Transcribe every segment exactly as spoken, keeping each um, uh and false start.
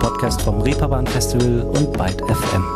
Podcast vom Reeperbahn Festival und Byte F M.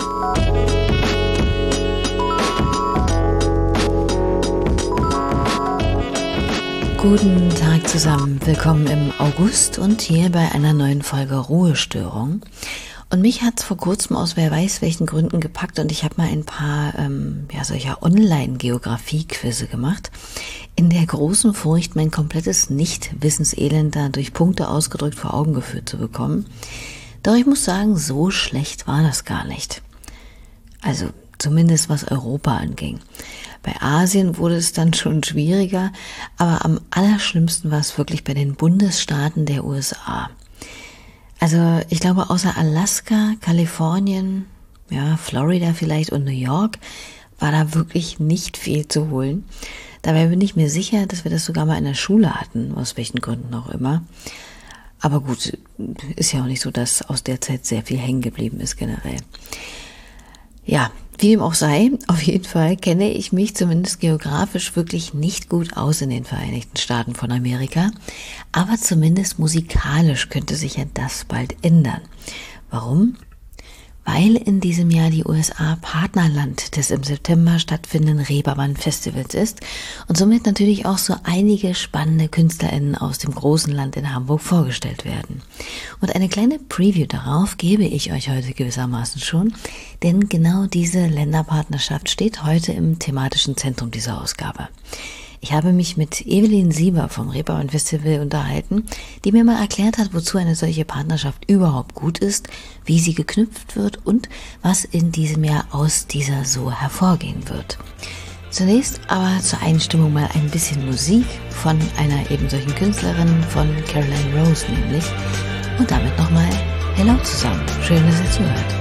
Guten Tag zusammen, willkommen im August und hier bei einer neuen Folge Ruhestörung. Und mich hat es vor kurzem aus wer weiß welchen Gründen gepackt und ich habe mal ein paar ähm, ja, solcher Online-Geografie-Quizze gemacht, in der großen Furcht, mein komplettes Nicht-Wissenselend da durch Punkte ausgedrückt vor Augen geführt zu bekommen. Doch ich muss sagen, so schlecht war das gar nicht. Also zumindest was Europa anging. Bei Asien wurde es dann schon schwieriger, aber am allerschlimmsten war es wirklich bei den Bundesstaaten der U S A. Also ich glaube, außer Alaska, Kalifornien, ja, Florida vielleicht und New York war da wirklich nicht viel zu holen. Dabei bin ich mir sicher, dass wir das sogar mal in der Schule hatten, aus welchen Gründen auch immer. Aber gut, ist ja auch nicht so, dass aus der Zeit sehr viel hängen geblieben ist generell. Ja, wie dem auch sei, auf jeden Fall kenne ich mich zumindest geografisch wirklich nicht gut aus in den Vereinigten Staaten von Amerika, aber zumindest musikalisch könnte sich ja das bald ändern. Warum? Weil in diesem Jahr die U S A Partnerland des im September stattfindenden Reeperbahn Festivals ist und somit natürlich auch so einige spannende KünstlerInnen aus dem großen Land in Hamburg vorgestellt werden. Und eine kleine Preview darauf gebe ich euch heute gewissermaßen schon, denn genau diese Länderpartnerschaft steht heute im thematischen Zentrum dieser Ausgabe. Ich habe mich mit Evelyn Sieber vom Reeperbahn Festival unterhalten, die mir mal erklärt hat, wozu eine solche Partnerschaft überhaupt gut ist, wie sie geknüpft wird und was in diesem Jahr aus dieser so hervorgehen wird. Zunächst aber zur Einstimmung mal ein bisschen Musik von einer eben solchen Künstlerin, von Caroline Rose nämlich. Und damit nochmal Hello zusammen. Schön, dass ihr zuhört.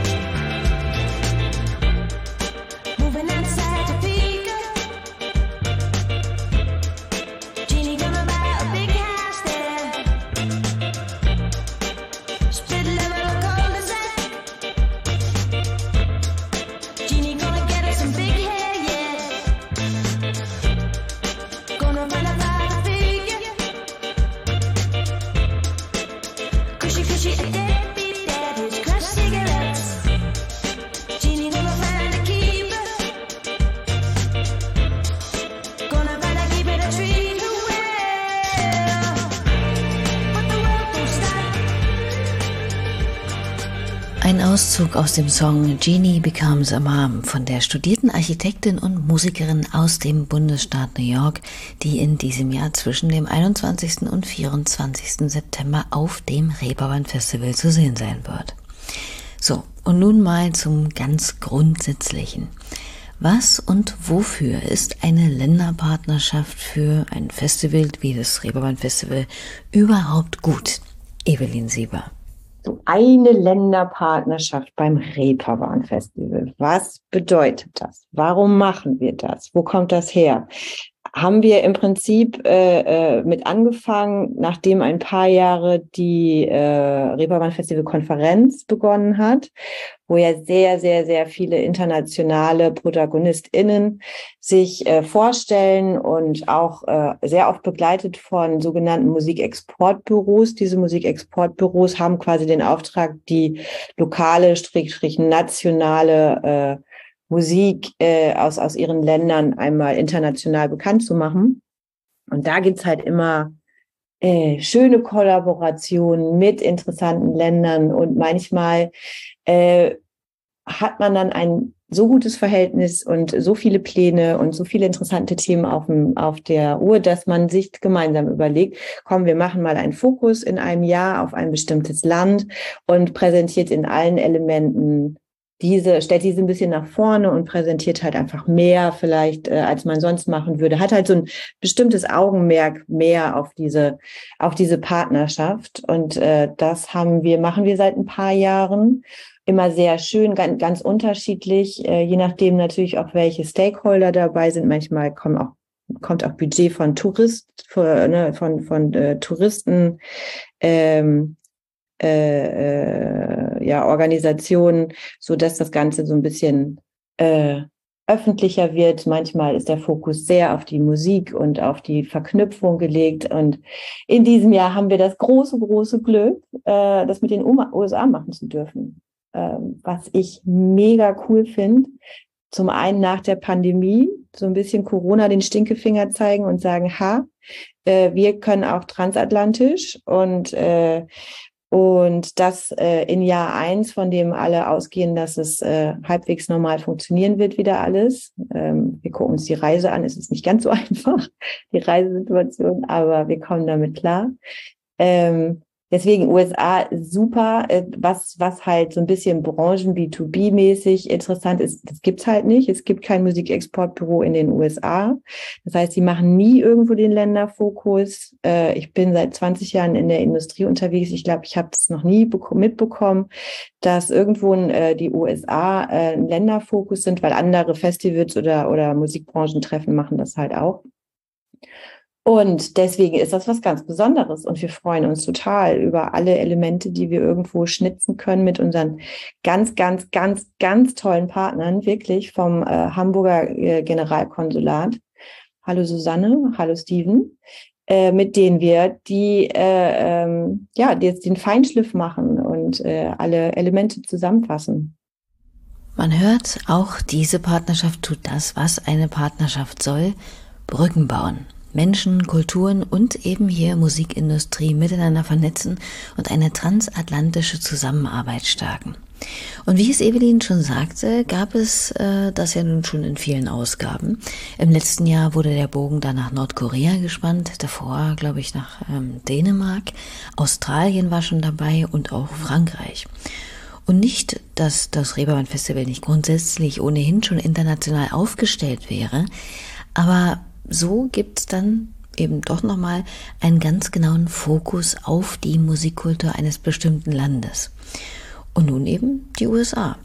Ein Auszug aus dem Song Jeannie Becomes a Mom von der studierten Architektin und Musikerin aus dem Bundesstaat New York, die in diesem Jahr zwischen dem einundzwanzigsten und vierundzwanzigsten September auf dem Reeperbahn Festival zu sehen sein wird. So, und nun mal zum ganz Grundsätzlichen. Was und wofür ist eine Länderpartnerschaft für ein Festival wie das Reeperbahn Festival überhaupt gut? Evelyn Sieber. So eine Länderpartnerschaft beim Reeperbahn Festival. Was bedeutet das? Warum machen wir das? Wo kommt das her? Haben wir im Prinzip äh, äh, mit angefangen, nachdem ein paar Jahre die äh, Reeperbahn Festival Konferenz begonnen hat, wo ja sehr, sehr, sehr viele internationale ProtagonistInnen sich äh, vorstellen und auch äh, sehr oft begleitet von sogenannten Musikexportbüros. Diese Musikexportbüros haben quasi den Auftrag, die lokale, strich, nationale äh, Musik äh, aus aus ihren Ländern einmal international bekannt zu machen. Und da gibt's halt immer äh, schöne Kollaborationen mit interessanten Ländern und manchmal äh, hat man dann ein so gutes Verhältnis und so viele Pläne und so viele interessante Themen auf dem, auf der Uhr, dass man sich gemeinsam überlegt, komm, wir machen mal einen Fokus in einem Jahr auf ein bestimmtes Land und präsentiert in allen Elementen diese, stellt diese ein bisschen nach vorne und präsentiert halt einfach mehr vielleicht, äh, als man sonst machen würde. Hat halt so ein bestimmtes Augenmerk mehr auf diese, auf diese Partnerschaft. Und äh, das haben wir, machen wir seit ein paar Jahren. Immer sehr schön, ganz, ganz unterschiedlich, äh, je nachdem natürlich auch, welche Stakeholder dabei sind. Manchmal kommen auch, kommt auch Budget von Tourist, für, ne, von, von äh, Touristen, ähm, Äh, äh, ja, Organisationen, so dass das Ganze so ein bisschen äh, öffentlicher wird. Manchmal ist der Fokus sehr auf die Musik und auf die Verknüpfung gelegt. Und in diesem Jahr haben wir das große, große Glück, äh, das mit den U S A machen zu dürfen. Ähm, was ich mega cool finde. Zum einen nach der Pandemie so ein bisschen Corona den Stinkefinger zeigen und sagen, ha, äh, wir können auch transatlantisch und äh, und das äh, in Jahr eins, von dem alle ausgehen, dass es äh, halbwegs normal funktionieren wird, wieder alles. Ähm, wir gucken uns die Reise an. Es ist nicht ganz so einfach, die Reisesituation, aber wir kommen damit klar. Ähm, Deswegen U S A super, was was halt so ein bisschen Branchen B zwei B mäßig interessant ist, das gibt's halt nicht. Es gibt kein Musikexportbüro in den U S A. Das heißt, die machen nie irgendwo den Länderfokus. Ich bin seit zwanzig Jahren in der Industrie unterwegs. Ich glaube, ich habe es noch nie mitbekommen, dass irgendwo die U S A ein Länderfokus sind, weil andere Festivals oder oder Musikbranchentreffen machen das halt auch. Und deswegen ist das was ganz Besonderes und wir freuen uns total über alle Elemente, die wir irgendwo schnitzen können mit unseren ganz, ganz, ganz, ganz tollen Partnern, wirklich vom äh, Hamburger äh, Generalkonsulat. Hallo Susanne, hallo Steven, äh, mit denen wir die äh, ähm, ja die jetzt den Feinschliff machen und äh, alle Elemente zusammenfassen. Man hört, auch diese Partnerschaft tut das, was eine Partnerschaft soll: Brücken bauen. Menschen, Kulturen und eben hier Musikindustrie miteinander vernetzen und eine transatlantische Zusammenarbeit stärken. Und wie es Evelyn schon sagte, gab es äh, das ja nun schon in vielen Ausgaben. Im letzten Jahr wurde der Bogen dann nach Nordkorea gespannt, davor, glaube ich, nach ähm, Dänemark. Australien war schon dabei und auch Frankreich. Und nicht, dass das Reeperbahn Festival nicht grundsätzlich ohnehin schon international aufgestellt wäre, aber so gibt es dann eben doch nochmal einen ganz genauen Fokus auf die Musikkultur eines bestimmten Landes. Und nun eben die U S A.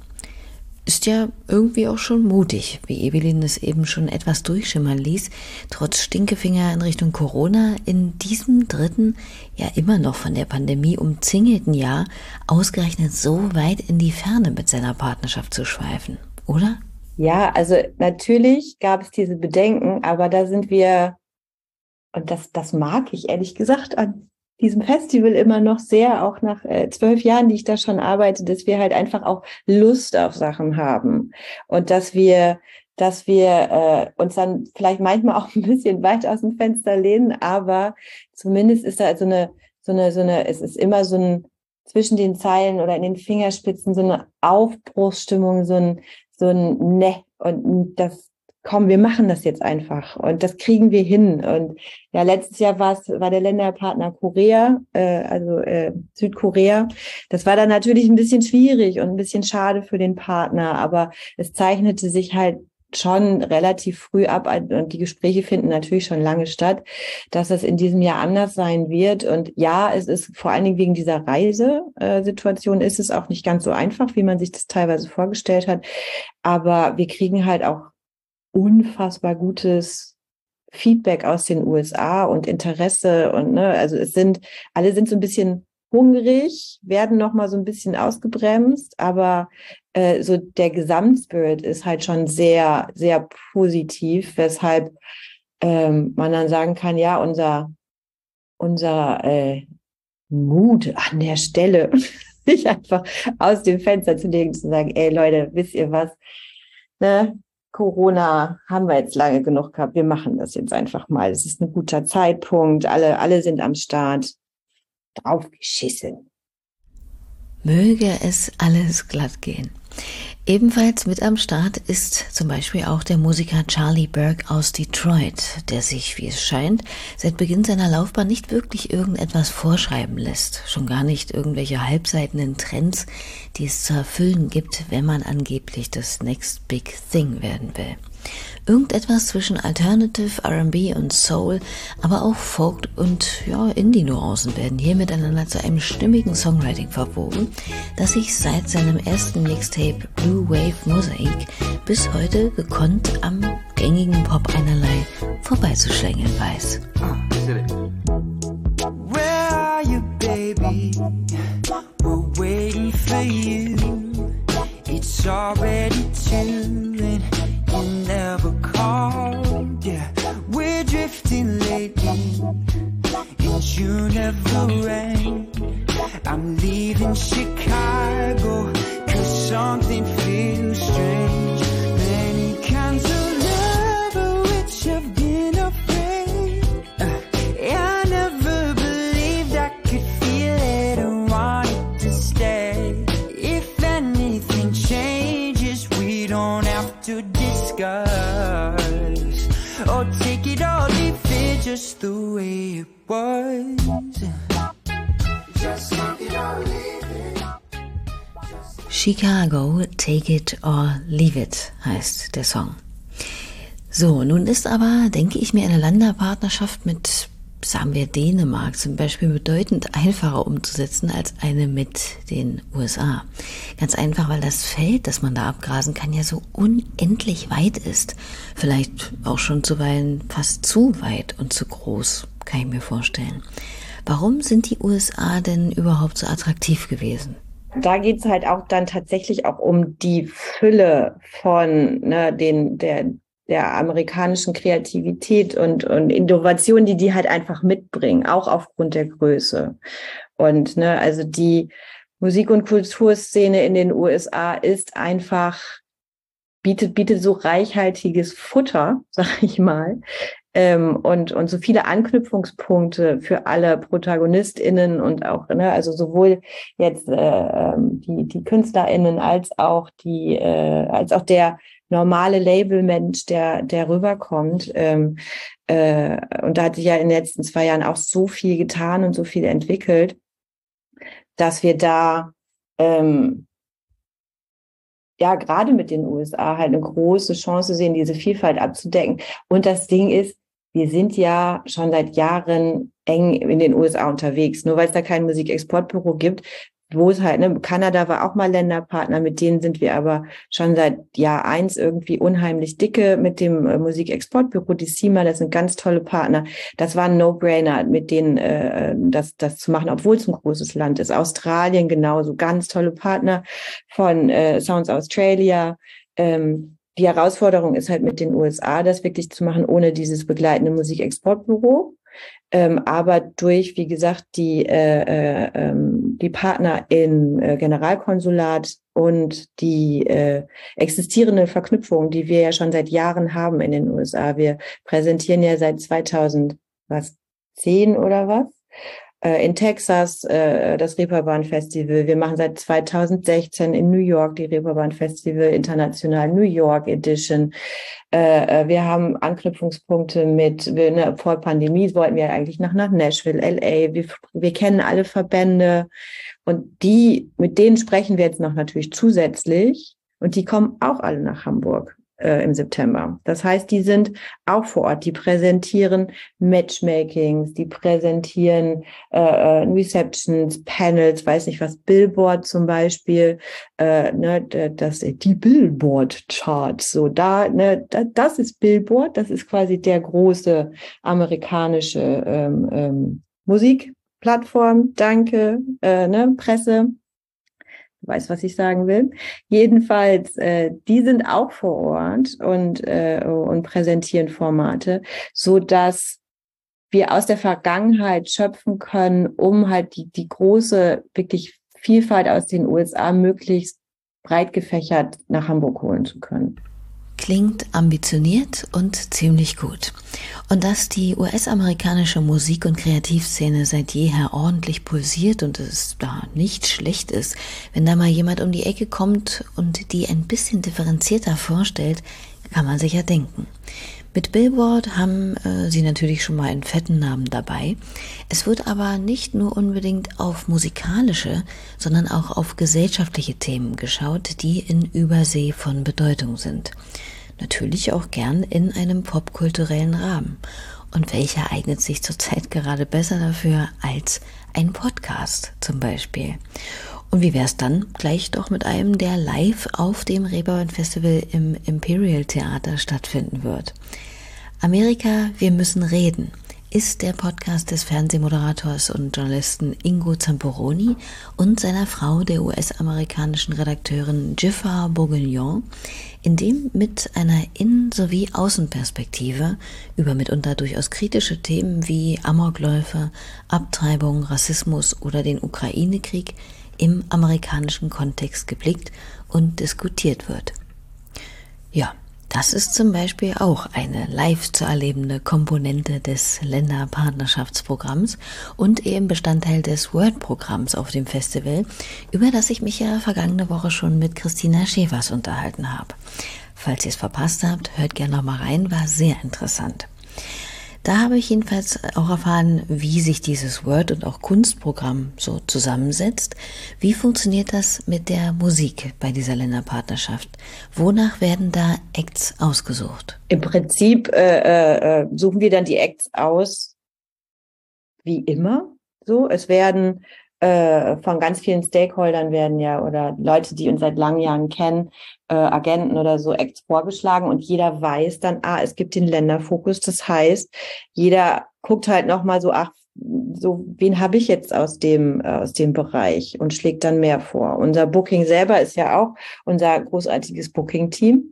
Ist ja irgendwie auch schon mutig, wie Evelyn es eben schon etwas durchschimmern ließ, trotz Stinkefinger in Richtung Corona in diesem dritten, ja immer noch von der Pandemie umzingelten Jahr ausgerechnet so weit in die Ferne mit seiner Partnerschaft zu schweifen, oder? Ja, also natürlich gab es diese Bedenken, aber da sind wir, und das, das mag ich ehrlich gesagt an diesem Festival immer noch sehr, auch nach äh, zwölf Jahren, die ich da schon arbeite, dass wir halt einfach auch Lust auf Sachen haben und dass wir, dass wir äh, uns dann vielleicht manchmal auch ein bisschen weit aus dem Fenster lehnen, aber zumindest ist da so eine, so eine, so eine, es ist immer so ein zwischen den Zeilen oder in den Fingerspitzen so eine Aufbruchsstimmung, so ein so ein Ne, und das, komm, wir machen das jetzt einfach und das kriegen wir hin. Und ja, letztes Jahr war es, war der Länderpartner Korea, äh, also äh, Südkorea. Das war dann natürlich ein bisschen schwierig und ein bisschen schade für den Partner, aber es zeichnete sich halt schon relativ früh ab und die Gespräche finden natürlich schon lange statt, dass es in diesem Jahr anders sein wird. Und ja, es ist vor allen Dingen wegen dieser Reisesituation ist es auch nicht ganz so einfach, wie man sich das teilweise vorgestellt hat. Aber wir kriegen halt auch unfassbar gutes Feedback aus den U S A und Interesse und ne, also es sind, alle sind so ein bisschen hungrig, werden noch mal so ein bisschen ausgebremst, aber äh, so der Gesamtspirit ist halt schon sehr, sehr positiv, weshalb ähm, man dann sagen kann, ja, unser unser äh, Mut an der Stelle, sich einfach aus dem Fenster zu legen, zu sagen, ey Leute, wisst ihr was, ne? Corona haben wir jetzt lange genug gehabt, wir machen das jetzt einfach mal. Es ist ein guter Zeitpunkt, alle, alle sind am Start. Draufgeschissen. Möge es alles glatt gehen. Ebenfalls mit am Start ist zum Beispiel auch der Musiker Charlie Burke aus Detroit, der sich, wie es scheint, seit Beginn seiner Laufbahn nicht wirklich irgendetwas vorschreiben lässt. Schon gar nicht irgendwelche halbseitenden Trends, die es zu erfüllen gibt, wenn man angeblich das Next Big Thing werden will. Irgendetwas zwischen Alternative, R and B und Soul, aber auch Folk und ja, Indie-Nuancen werden hier miteinander zu einem stimmigen Songwriting verwoben, das sich seit seinem ersten Mixtape Blue Wave Mosaic bis heute gekonnt am gängigen Pop einerlei vorbeizuschlängeln weiß. Where are you, baby? We're waiting for you. It's already two and since you never rang. I'm leaving Chicago, cause something feels strange. Many kinds of love of which I've been afraid. uh, I never believed I could feel it and wanted to stay. If anything changes, we don't have to discuss or take it or leave it just the way it was. Just take it or leave it. Chicago, Take It or Leave It heißt der Song. So, nun ist aber, denke ich mir, eine Länderpartnerschaft mit, sagen wir, Dänemark zum Beispiel bedeutend einfacher umzusetzen als eine mit den U S A. Ganz einfach, weil das Feld, das man da abgrasen kann, ja so unendlich weit ist. Vielleicht auch schon zuweilen fast zu weit und zu groß, kann ich mir vorstellen. Warum sind die U S A denn überhaupt so attraktiv gewesen? Da geht's halt auch dann tatsächlich auch um die Fülle von ne, den der der amerikanischen Kreativität und und Innovation, die die halt einfach mitbringen, auch aufgrund der Größe. Und ne, also die Musik- und Kulturszene in den U S A ist einfach bietet bietet so reichhaltiges Futter, sag ich mal. Ähm, und, und so viele Anknüpfungspunkte für alle ProtagonistInnen und auch, ne, also sowohl jetzt äh, die, die KünstlerInnen als auch die, äh, als auch der normale Labelmensch, der, der rüberkommt. Ähm, äh, und da hat sich ja in den letzten zwei Jahren auch so viel getan und so viel entwickelt, dass wir da, ähm, ja, gerade mit den U S A halt eine große Chance sehen, diese Vielfalt abzudecken. Und das Ding ist, wir sind ja schon seit Jahren eng in den U S A unterwegs. Nur weil es da kein Musikexportbüro gibt, wo es halt, ne, Kanada war auch mal Länderpartner, mit denen sind wir aber schon seit Jahr eins irgendwie unheimlich dicke mit dem äh, Musikexportbüro, die CIMA, das sind ganz tolle Partner. Das war ein No-Brainer, mit denen äh, das, das zu machen, obwohl es ein großes Land ist. Australien genauso, ganz tolle Partner von äh, Sounds Australia. Ähm, die Herausforderung ist halt mit den U S A, das wirklich zu machen, ohne dieses begleitende Musikexportbüro. Ähm, aber durch, wie gesagt, die äh, äh, ähm, die Partner im äh, Generalkonsulat und die äh, existierende Verknüpfung, die wir ja schon seit Jahren haben in den U S A. Wir präsentieren ja seit zweitausendzehn oder was äh, in Texas äh, das Reeperbahn Festival. Wir machen seit zweitausendsechzehn in New York die Reeperbahn Festival International New York Edition. Äh, wir haben Anknüpfungspunkte mit, wir, ne, vor Pandemie wollten wir eigentlich nach, nach Nashville, L A. Wir, wir kennen alle Verbände und die, mit denen sprechen wir jetzt noch natürlich zusätzlich und die kommen auch alle nach Hamburg äh, im September. Das heißt, die sind auch vor Ort, die präsentieren Matchmakings, die präsentieren äh, Receptions, Panels, weiß nicht was, Billboard zum Beispiel, äh, ne, das die Billboard-Charts, so da, ne, das ist Billboard, das ist quasi der große amerikanische ähm, ähm, Musikplattform, danke, äh, ne, Presse. Du weißt, was ich sagen will. Jedenfalls, äh, die sind auch vor Ort und äh, und präsentieren Formate, so dass wir aus der Vergangenheit schöpfen können, um halt die die große wirklich Vielfalt aus den U S A möglichst breit gefächert nach Hamburg holen zu können. Klingt ambitioniert und ziemlich gut. Und dass die U S-amerikanische Musik- und Kreativszene seit jeher ordentlich pulsiert und es da nicht schlecht ist, wenn da mal jemand um die Ecke kommt und die ein bisschen differenzierter vorstellt, kann man sich ja denken. Mit Billboard haben äh, sie natürlich schon mal einen fetten Namen dabei. Es wird aber nicht nur unbedingt auf musikalische, sondern auch auf gesellschaftliche Themen geschaut, die in Übersee von Bedeutung sind. Natürlich auch gern in einem popkulturellen Rahmen. Und welcher eignet sich zurzeit gerade besser dafür als ein Podcast zum Beispiel? Und wie wäre es dann gleich doch mit einem, der live auf dem Reeperbahn Festival im Imperial Theater stattfinden wird? Amerika, wir müssen reden, ist der Podcast des Fernsehmoderators und Journalisten Ingo Zamperoni und seiner Frau, der U S-amerikanischen Redakteurin Jiffa Bourguignon, in dem mit einer Innen- sowie Außenperspektive über mitunter durchaus kritische Themen wie Amokläufe, Abtreibung, Rassismus oder den Ukraine-Krieg im amerikanischen Kontext geblickt und diskutiert wird. Ja, das ist zum Beispiel auch eine live zu erlebende Komponente des Länderpartnerschaftsprogramms und eben Bestandteil des Word-Programms auf dem Festival, über das ich mich ja vergangene Woche schon mit Christina Schäfers unterhalten habe. Falls ihr es verpasst habt, hört gerne noch mal rein, war sehr interessant. Da habe ich jedenfalls auch erfahren, wie sich dieses Word- und auch Kunstprogramm so zusammensetzt. Wie funktioniert das mit der Musik bei dieser Länderpartnerschaft? Wonach werden da Acts ausgesucht? Im Prinzip äh, äh, suchen wir dann die Acts aus, wie immer. So, es werden äh, von ganz vielen Stakeholdern werden ja oder Leute, die uns seit langen Jahren kennen, äh, Agenten oder so Acts vorgeschlagen und jeder weiß dann, ah, es gibt den Länderfokus. Das heißt, jeder guckt halt nochmal so, ach, so, wen habe ich jetzt aus dem, äh, aus dem Bereich und schlägt dann mehr vor. Unser Booking selber ist ja auch unser großartiges Booking-Team.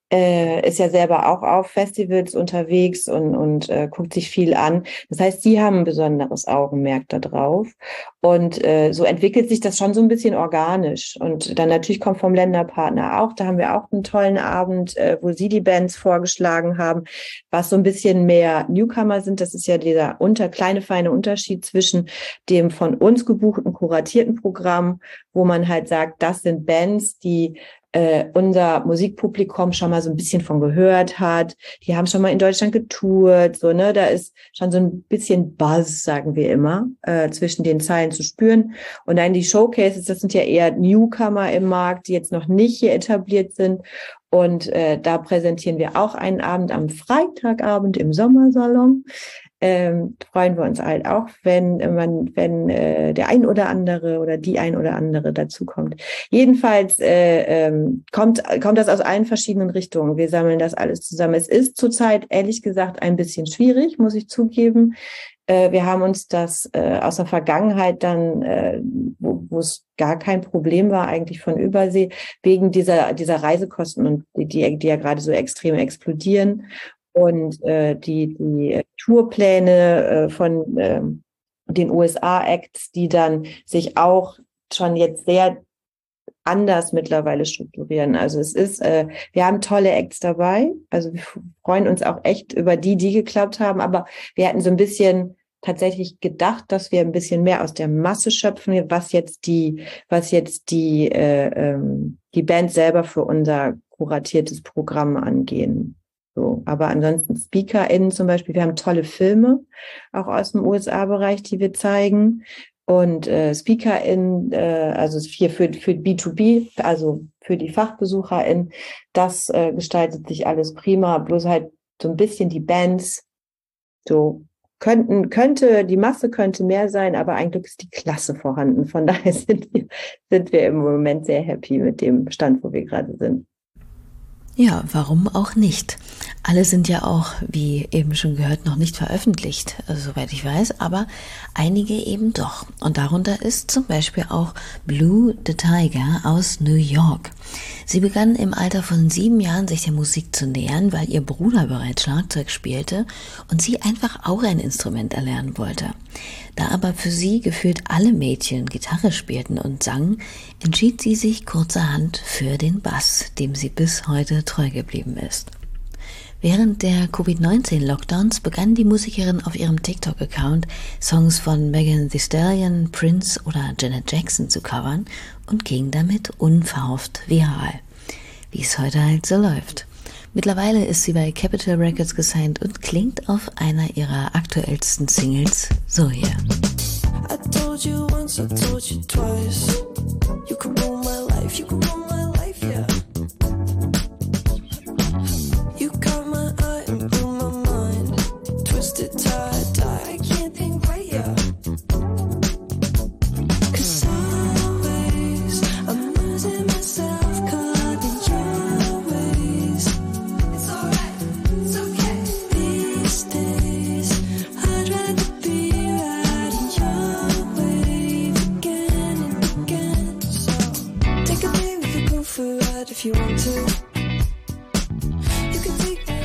Äh, ist ja selber auch auf Festivals unterwegs und, und äh, guckt sich viel an. Das heißt, sie haben ein besonderes Augenmerk da drauf. Und äh, so entwickelt sich das schon so ein bisschen organisch. Und dann natürlich kommt vom Länderpartner auch, da haben wir auch einen tollen Abend, äh, wo sie die Bands vorgeschlagen haben, was so ein bisschen mehr Newcomer sind. Das ist ja dieser unter kleine, feine Unterschied zwischen dem von uns gebuchten, kuratierten Programm, wo man halt sagt, das sind Bands, die äh, unser Musikpublikum schon mal so ein bisschen von gehört hat. Die haben schon mal in Deutschland getourt, so, ne, da ist schon so ein bisschen Buzz, sagen wir immer, äh, zwischen den Zeilen zu spüren. Und dann die Showcases, das sind ja eher Newcomer im Markt, die jetzt noch nicht hier etabliert sind. Und äh, da präsentieren wir auch einen Abend am Freitagabend im Sommersalon. Ähm, freuen wir uns halt auch, wenn man, wenn äh, der ein oder andere oder die ein oder andere dazu kommt. Jedenfalls äh, ähm, kommt kommt das aus allen verschiedenen Richtungen. Wir sammeln das alles zusammen. Es ist zurzeit ehrlich gesagt ein bisschen schwierig, muss ich zugeben. Äh, wir haben uns das äh, aus der Vergangenheit dann, äh, wo wo es gar kein Problem war eigentlich von Übersee, wegen dieser dieser Reisekosten und die die, die ja gerade so extrem explodieren. Und äh, die, die Tourpläne äh, von äh, den U S A-Acts, die dann sich auch schon jetzt sehr anders mittlerweile strukturieren. Also es ist, äh, wir haben tolle Acts dabei. Also wir freuen uns auch echt über die, die geklappt haben. Aber wir hatten so ein bisschen tatsächlich gedacht, dass wir ein bisschen mehr aus der Masse schöpfen, was jetzt die, was jetzt die, äh, ähm, die Band selber für unser kuratiertes Programm angehen. So, aber ansonsten SpeakerInnen zum Beispiel, wir haben tolle Filme, auch aus dem U S A-Bereich, die wir zeigen. Und äh, SpeakerInnen, äh, also für, für, für B zwei B, also für die FachbesucherInnen, das äh, gestaltet sich alles prima, bloß halt so ein bisschen die Bands, so könnten, könnte, die Masse könnte mehr sein, aber eigentlich ist die Klasse vorhanden. Von daher sind wir, sind wir im Moment sehr happy mit dem Stand, wo wir gerade sind. Ja, warum auch nicht? Alle sind ja auch, wie eben schon gehört, noch nicht veröffentlicht, also, soweit ich weiß, aber einige eben doch. Und darunter ist zum Beispiel auch Blue the Tiger aus New York. Sie begann im Alter von sieben Jahren sich der Musik zu nähern, weil ihr Bruder bereits Schlagzeug spielte und sie einfach auch ein Instrument erlernen wollte. Da aber für sie gefühlt alle Mädchen Gitarre spielten und sangen, entschied sie sich kurzerhand für den Bass, dem sie bis heute treu geblieben ist. Während der Covid neunzehn Lockdowns begann die Musikerin auf ihrem TikTok-Account Songs von Megan Thee Stallion, Prince oder Janet Jackson zu covern und ging damit unverhofft viral. Wie es heute halt so läuft. Mittlerweile ist sie bei Capitol Records gesigned und klingt auf einer ihrer aktuellsten Singles so hier. I told you once, I told you twice. You can rule my life, you can rule my life, yeah. You caught my eye and blew my mind. Twisted tie, tie, I can't think right, yeah. Cause always I'm losing myself, caught in your ways. It's alright, it's okay. These days I'd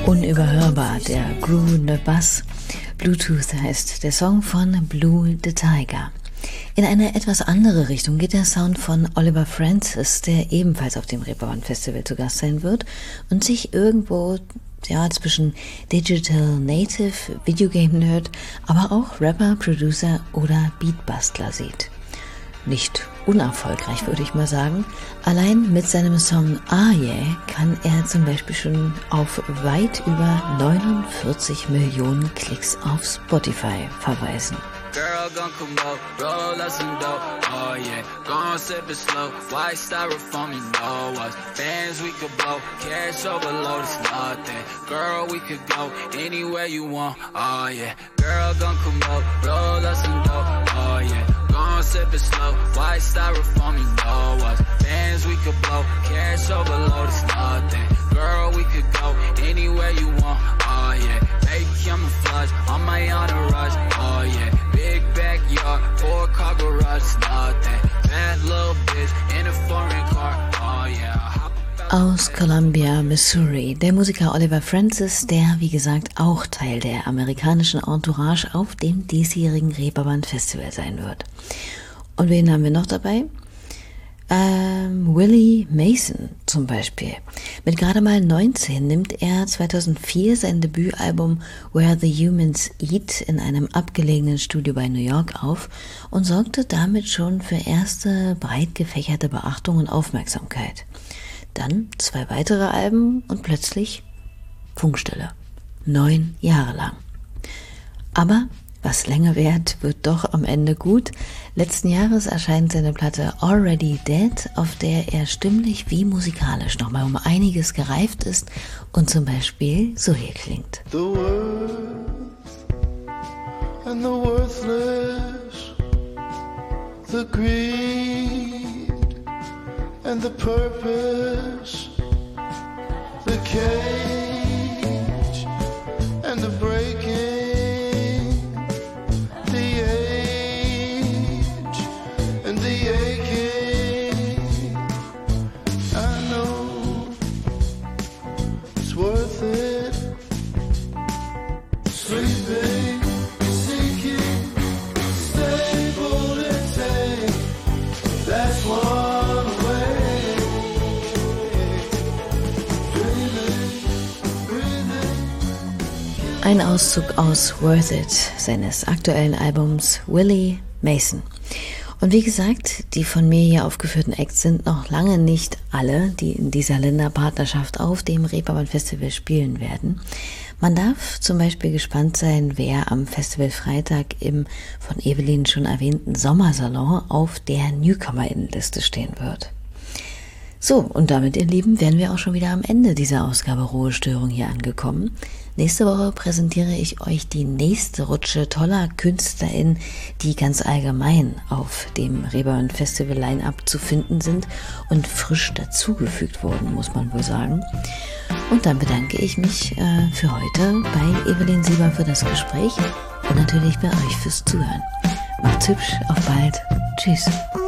Unüberhörbar, der groovende Bass. Bluetooth heißt der Song von Blue the Tiger. In eine etwas andere Richtung geht der Sound von Oliver Francis, der ebenfalls auf dem Reeperbahn Festival zu Gast sein wird und sich irgendwo ja, zwischen Digital Native, Videogame Nerd, aber auch Rapper, Producer oder Beatbastler sieht. Nicht unerfolgreich, würde ich mal sagen. Allein mit seinem Song Ah Yeah kann er zum Beispiel schon auf weit über neunundvierzig Millionen Klicks auf Spotify verweisen. Girl, gon' come up, roll us some dope, oh yeah. Gon' sip it slow, white styrofoam, you know us. Fans we could blow, cash overload, it's nothing. Girl, we could go anywhere you want, oh yeah. Girl, gon' come up, roll us some dope, oh yeah. Gon' sip it slow, white styrofoam, you know us. Fans we could blow, cash overload, it's nothing. Girl, we could go anywhere you want, oh yeah. Make camouflage on my entourage, oh yeah. Big backyard, four car garage, nothing. Bad little bitch in a foreign car, oh yeah. Aus Columbia, Missouri, der Musiker Oliver Francis, der, wie gesagt, auch Teil der amerikanischen Entourage auf dem diesjährigen Reeperbahn Festival sein wird. Und wen haben wir noch dabei? Ähm, Willie Mason zum Beispiel. Mit gerade mal neunzehn nimmt er zweitausendvier sein Debütalbum Where the Humans Eat in einem abgelegenen Studio bei New York auf und sorgte damit schon für erste breit gefächerte Beachtung und Aufmerksamkeit. Dann zwei weitere Alben und plötzlich Funkstille. Neun Jahre lang. Aber was länger währt, wird doch am Ende gut. Letzten Jahres erscheint seine Platte Already Dead, auf der er stimmlich wie musikalisch nochmal um einiges gereift ist und zum Beispiel so hier klingt. The worth and the worthless, the greed and the purpose, the cage and the breaking. Ein Auszug aus Worth It, seines aktuellen Albums Willie Mason. Und wie gesagt, die von mir hier aufgeführten Acts sind noch lange nicht alle, die in dieser Länderpartnerschaft auf dem Reeperbahn Festival spielen werden. Man darf zum Beispiel gespannt sein, wer am Festival Freitag im von Evelyn schon erwähnten Sommersalon auf der NewcomerInnenliste stehen wird. So, und damit, ihr Lieben, wären wir auch schon wieder am Ende dieser Ausgabe Ruhestörung hier angekommen. Nächste Woche präsentiere ich euch die nächste Rutsche toller KünstlerInnen, die ganz allgemein auf dem Reeperbahn Festival Line-Up zu finden sind und frisch dazugefügt wurden, muss man wohl sagen. Und dann bedanke ich mich äh, für heute bei Evelyn Sieber für das Gespräch und natürlich bei euch fürs Zuhören. Macht's hübsch, auf bald. Tschüss.